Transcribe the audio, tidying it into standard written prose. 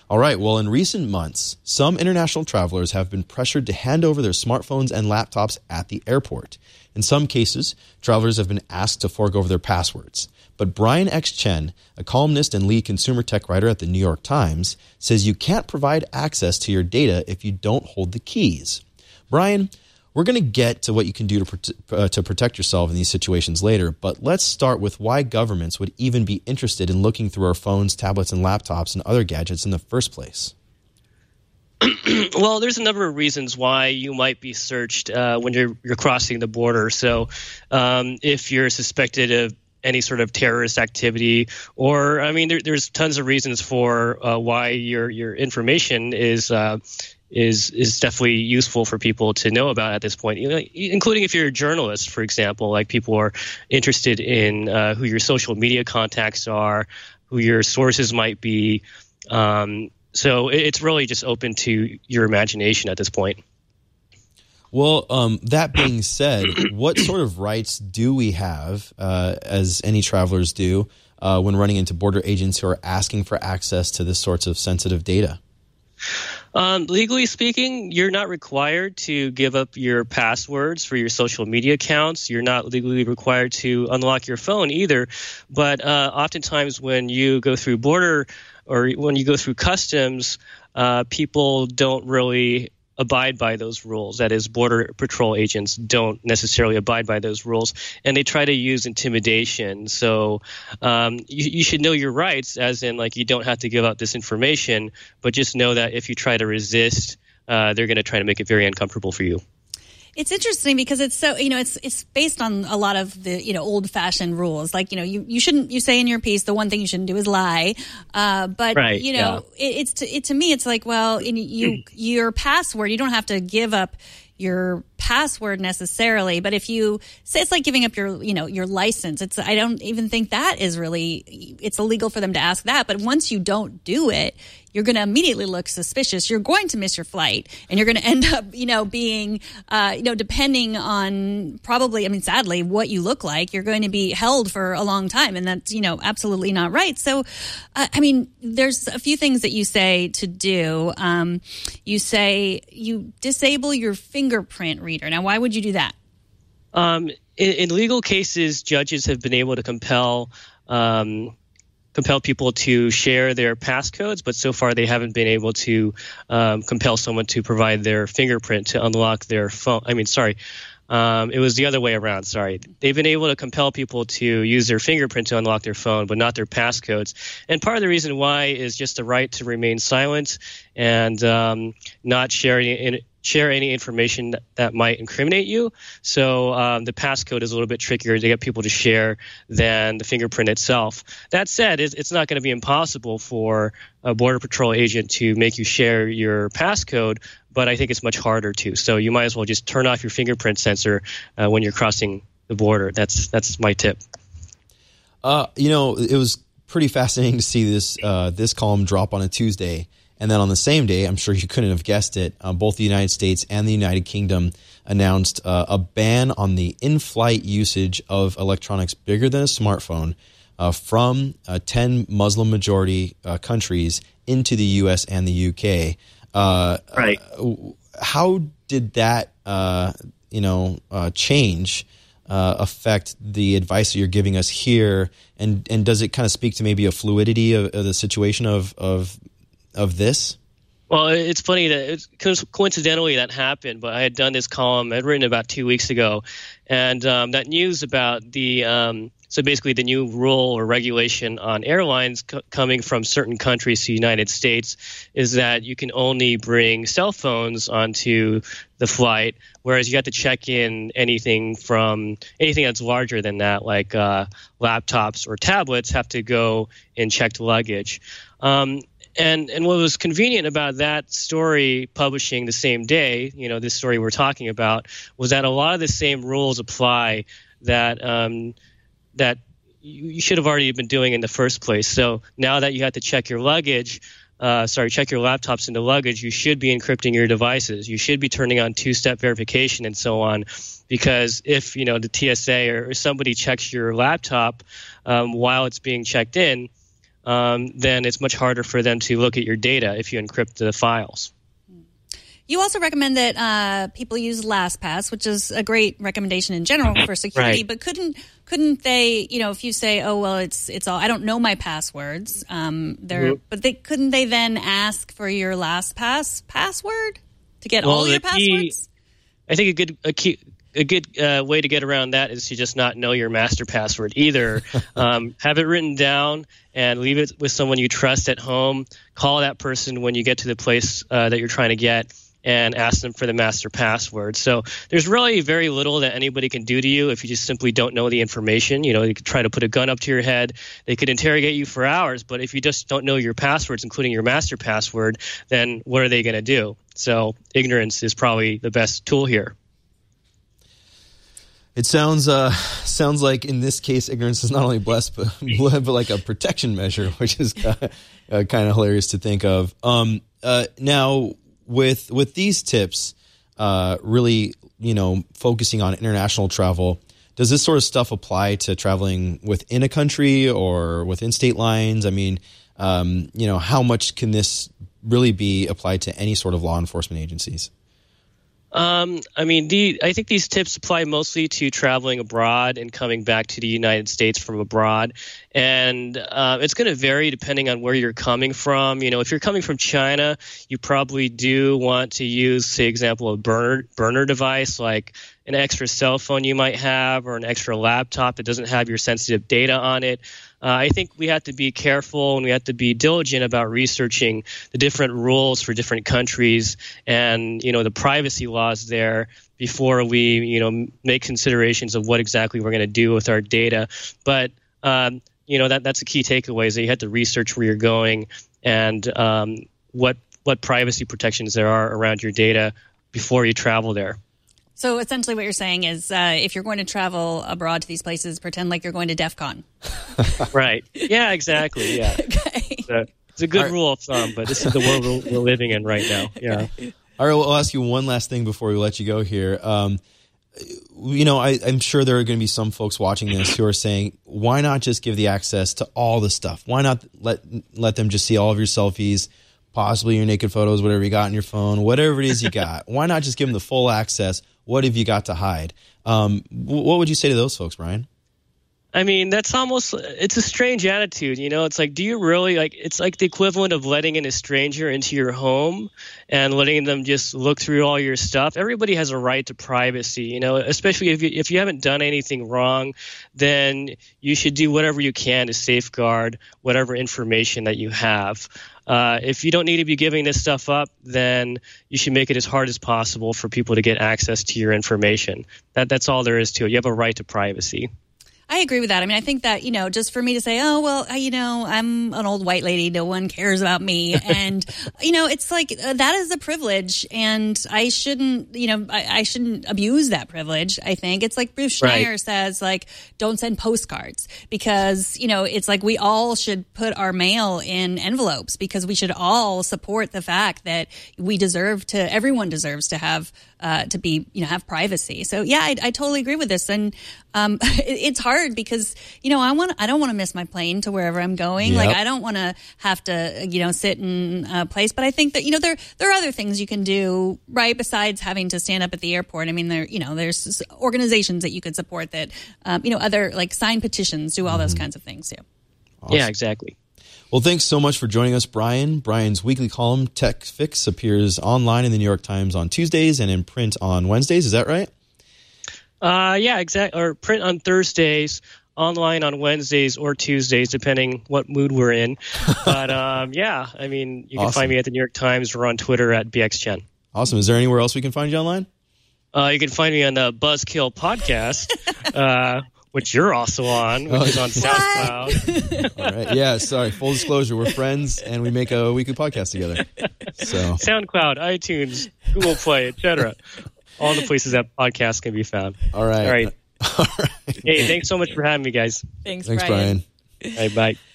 All right. Well, in recent months, some international travelers have been pressured to hand over their smartphones and laptops at the airport. In some cases, travelers have been asked to forego their passwords. But Brian X. Chen, a columnist and lead consumer tech writer at the New York Times, says you can't provide access to your data if you don't hold the keys. Brian, we're going to get to what you can do to protect yourself in these situations later, but let's start with why governments would even be interested in looking through our phones, tablets, and laptops and other gadgets in the first place. Well, there's a number of reasons why you might be searched when you're crossing the border. So if you're suspected of any sort of terrorist activity, or there's tons of reasons for why your information is definitely useful for people to know about at this point, including if you're a journalist, for example. Like, people are interested in who your social media contacts are, who your sources might be. So it's really just open to your imagination at this point. Well, that being said, what sort of rights do we have, as any travelers do, when running into border agents who are asking for access to this sorts of sensitive data? Legally speaking, you're not required to give up your passwords for your social media accounts. You're not legally required to unlock your phone either. But oftentimes when you go through border or when you go through customs, people don't really abide by those rules. That is, Border Patrol agents don't necessarily abide by those rules, and they try to use intimidation. So you should know your rights, as in, like, you don't have to give out this information, but just know that if you try to resist, they're going to try to make it very uncomfortable for you. It's interesting because it's so, it's based on a lot of the, old-fashioned rules. Like, you say in your piece, the one thing you shouldn't do is lie. But, right, to me, it's like, well, your password, you don't have to give up your password necessarily, but if you say, it's like giving up your license, I don't even think that is really, it's illegal for them to ask that. But once you don't do it, you're going to immediately look suspicious. You're going to miss your flight, and you're going to end up, being, depending on probably, sadly, what you look like, you're going to be held for a long time, and that's, absolutely not right. So, there's a few things that you say to do. You say you disable your fingerprint reader. Now, why would you do that? In legal cases, judges have been able to compel people to share their passcodes, but so far they haven't been able to compel someone to provide their fingerprint to unlock their phone. It was the other way around. Sorry. They've been able to compel people to use their fingerprint to unlock their phone, but not their passcodes. And part of the reason why is just the right to remain silent and not share any information that might incriminate you. So the passcode is a little bit trickier to get people to share than the fingerprint itself. That said, it's not going to be impossible for a Border Patrol agent to make you share your passcode, but I think it's much harder to. So you might as well just turn off your fingerprint sensor when you're crossing the border. That's my tip. It was pretty fascinating to see this column drop on a Tuesday. And then on the same day, I'm sure you couldn't have guessed it, both the United States and the United Kingdom announced a ban on the in-flight usage of electronics bigger than a smartphone from 10 Muslim-majority countries into the U.S. and the U.K. Right. How did that, change affect the advice that you're giving us here? And does it kind of speak to maybe a fluidity of the situation of this? Well, it's funny that coincidentally that happened, but I had done this column I'd written about 2 weeks ago, and that news about the so basically the new rule or regulation on airlines coming from certain countries to the United States is that you can only bring cell phones onto the flight, whereas you have to check in anything that's larger than that, like laptops or tablets, have to go in checked luggage. And what was convenient about that story publishing the same day, this story we're talking about, was that a lot of the same rules apply that that you should have already been doing in the first place. So now that you have to check your luggage, check your laptops into luggage, you should be encrypting your devices. You should be turning on two-step verification and so on, because if the TSA or somebody checks your laptop while it's being checked in, then it's much harder for them to look at your data if you encrypt the files. You also recommend that people use LastPass, which is a great recommendation in general for security. Right. But couldn't they? If you say, "Oh well, it's all I don't know my passwords," but couldn't they then ask for your LastPass password to get all your passwords? I think a good way to get around that is to just not know your master password either. Have it written down and leave it with someone you trust at home. Call that person when you get to the place that you're trying to get and ask them for the master password. So there's really very little that anybody can do to you if you just simply don't know the information. They could try to put a gun up to your head. They could interrogate you for hours, but if you just don't know your passwords, including your master password, then what are they going to do? So ignorance is probably the best tool here. It sounds like in this case, ignorance is not only blessed, but like a protection measure, which is kind of hilarious to think of. Now, with these tips, really, focusing on international travel, does this sort of stuff apply to traveling within a country or within state lines? I mean, how much can this really be applied to any sort of law enforcement agencies? I think these tips apply mostly to traveling abroad and coming back to the United States from abroad. And it's going to vary depending on where you're coming from. If you're coming from China, you probably do want to use, say, example, a burner device like an extra cell phone you might have or an extra laptop that doesn't have your sensitive data on it. I think we have to be careful and we have to be diligent about researching the different rules for different countries and, the privacy laws there before we, make considerations of what exactly we're going to do with our data. But, that's a key takeaway is that you have to research where you're going and what privacy protections there are around your data before you travel there. So essentially what you're saying is if you're going to travel abroad to these places, pretend like you're going to DEF CON. Right. Yeah, exactly. Yeah. Okay. It's a good rule of thumb, but this is the world we're living in right now. Yeah. All right, well, I'll ask you one last thing before we let you go here. I'm sure there are going to be some folks watching this who are saying, why not just give the access to all the stuff? Why not let them just see all of your selfies, possibly your naked photos, whatever you got on your phone, whatever it is you got? Why not just give them the full access? What have you got to hide? What would you say to those folks, Brian? I mean, it's a strange attitude, it's like, do you really it's like the equivalent of letting in a stranger into your home and letting them just look through all your stuff. Everybody has a right to privacy, especially if you haven't done anything wrong, then you should do whatever you can to safeguard whatever information that you have. If you don't need to be giving this stuff up, then you should make it as hard as possible for people to get access to your information. That's all there is to it. You have a right to privacy. I agree with that. I mean, I think that, just for me to say, oh, well, I'm an old white lady. No one cares about me. And, it's like that is a privilege. And I shouldn't, I shouldn't abuse that privilege, I think. It's like Bruce Schneier says, like, don't send postcards because, it's like we all should put our mail in envelopes because we should all support the fact that everyone deserves to have, have privacy. So, yeah, I totally agree with this. And it's hard because, I don't want to miss my plane to wherever I'm going. Yep. Like, I don't want to have to, sit in a place. But I think that, there are other things you can do, right, besides having to stand up at the airport. I mean, there's organizations that you could support that, other, like, sign petitions, do all those kinds of things, too. Awesome. Yeah, exactly. Well, thanks so much for joining us, Brian. Brian's weekly column, Tech Fix, appears online in the New York Times on Tuesdays and in print on Wednesdays. Is that right? Yeah, exactly. Or print on Thursdays, online on Wednesdays or Tuesdays, depending what mood we're in. But yeah, I mean, you can find me at the New York Times or on Twitter at BXChen. Awesome. Is there anywhere else we can find you online? You can find me on the Buzzkill podcast, which you're also on, which is on SoundCloud. All right. Yeah, sorry. Full disclosure, we're friends, and we make a weekly podcast together. So SoundCloud, iTunes, Google Play, etc. All the places that podcasts can be found. All right. Hey, thanks so much for having me, guys. Thanks Brian. Hey, bye.